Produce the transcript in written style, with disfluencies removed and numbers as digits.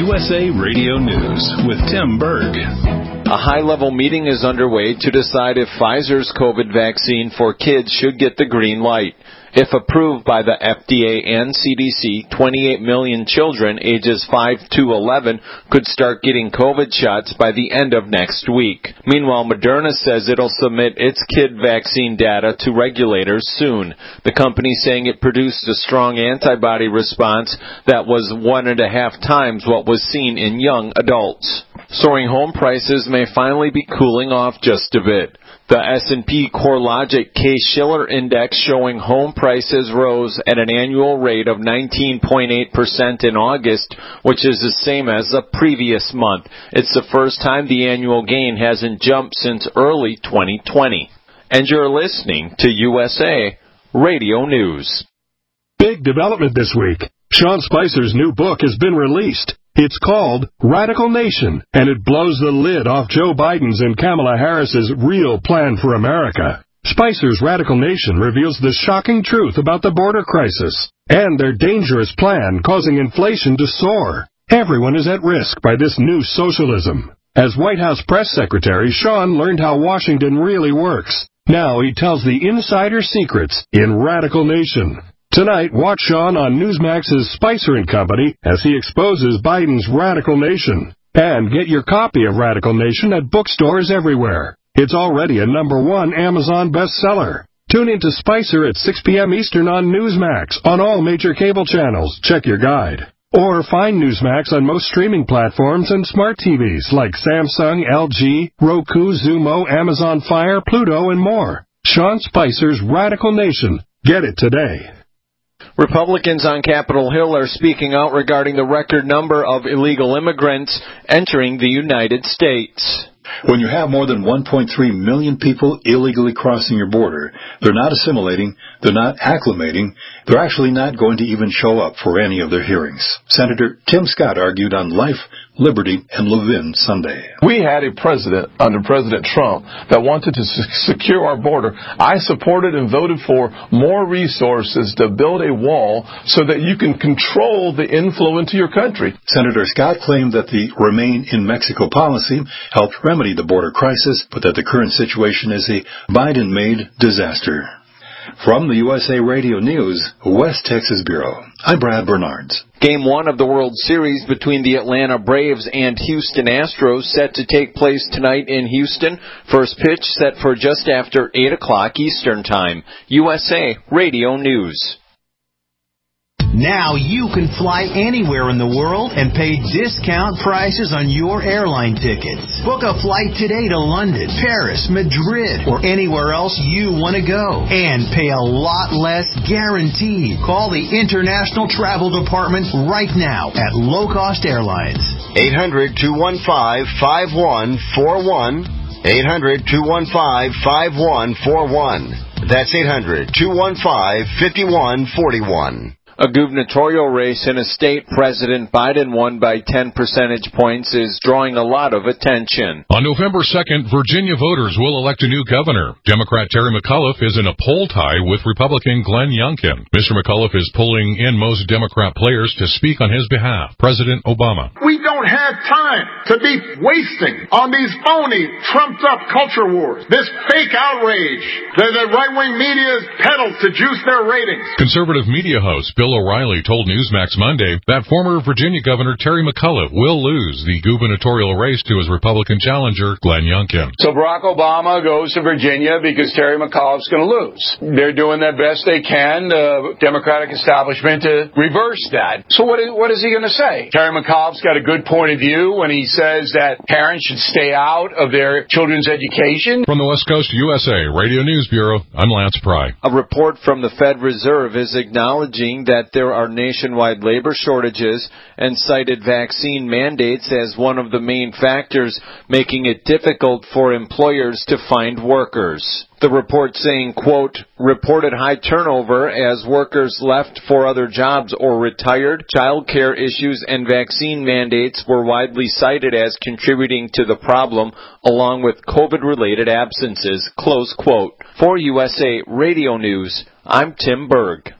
USA Radio News with Tim Berg. A high-level meeting is underway to decide if Pfizer's COVID vaccine for kids should get the green light. If approved by the FDA and CDC, 28 million children ages 5 to 11 could start getting COVID shots by the end of next week. Meanwhile, Moderna says it'll submit its kid vaccine data to regulators soon. The company saying it produced a strong antibody response that was 1.5 times what was seen in young adults. Soaring home prices may finally be cooling off just a bit. The S&P CoreLogic Case-Shiller Index showing home prices rose at an annual rate of 19.8% in August, which is the same as the previous month. It's the first time the annual gain hasn't jumped since early 2020. And you're listening to USA Radio News. Big development this week. Sean Spicer's new book has been released. It's called Radical Nation, and it blows the lid off Joe Biden's and Kamala Harris's real plan for America. Spicer's Radical Nation reveals the shocking truth about the border crisis and their dangerous plan causing inflation to soar. Everyone is at risk by this new socialism. As White House press secretary, Sean learned how Washington really works. Now he tells the insider secrets in Radical Nation. Tonight, watch Sean on Newsmax's Spicer & Company as he exposes Biden's Radical Nation. And get your copy of Radical Nation at bookstores everywhere. It's already a #1 Amazon bestseller. Tune into Spicer at 6 p.m. Eastern on Newsmax on all major cable channels. Check your guide. Or find Newsmax on most streaming platforms and smart TVs like Samsung, LG, Roku, Xumo, Amazon Fire, Pluto, and more. Sean Spicer's Radical Nation. Get it today. Republicans on Capitol Hill are speaking out regarding the record number of illegal immigrants entering the United States. When you have more than 1.3 million people illegally crossing your border, they're not assimilating, they're not acclimating, they're actually not going to even show up for any of their hearings. Senator Tim Scott argued on Life, Liberty, and Levin Sunday. We had a president under President Trump that wanted to secure our border. I supported and voted for more resources to build a wall so that you can control the inflow into your country. Senator Scott claimed that the Remain in Mexico policy helped remedy the border crisis, but that the current situation is a Biden-made disaster. From the USA Radio News, West Texas Bureau, I'm Brad Bernards. Game 1 of the World Series between the Atlanta Braves and Houston Astros set to take place tonight in Houston. First pitch set for just after 8 o'clock Eastern Time. USA Radio News. Now you can fly anywhere in the world and pay discount prices on your airline tickets. Book a flight today to London, Paris, Madrid, or anywhere else you want to go. And pay a lot less guaranteed. Call the International Travel Department right now at Low Cost Airlines. 800-215-5141. 800-215-5141. That's 800-215-5141. A gubernatorial race in a state President Biden won by 10 percentage points is drawing a lot of attention. On November 2nd, Virginia voters will elect a new governor. Democrat Terry McAuliffe is in a poll tie with Republican Glenn Youngkin. Mr. McAuliffe is pulling in most Democrat players to speak on his behalf. President Obama. We don't have time to be wasting on these phony, trumped-up culture wars. This fake outrage that the right-wing media peddles to juice their ratings. Conservative media host Bill O'Reilly told Newsmax Monday that former Virginia Governor Terry McAuliffe will lose the gubernatorial race to his Republican challenger, Glenn Youngkin. So Barack Obama goes to Virginia because Terry McAuliffe's going to lose. They're doing their best they can, the Democratic establishment, to reverse that. So what is he going to say? Terry McAuliffe's got a good point of view when he says that parents should stay out of their children's education. From the West Coast USA Radio News Bureau, I'm Lance Pry. A report from the Fed Reserve is acknowledging that there are nationwide labor shortages and cited vaccine mandates as one of the main factors making it difficult for employers to find workers. The report saying, quote, reported high turnover as workers left for other jobs or retired. Child care issues and vaccine mandates were widely cited as contributing to the problem, along with COVID-related absences, close quote. For USA Radio News, I'm Tim Berg.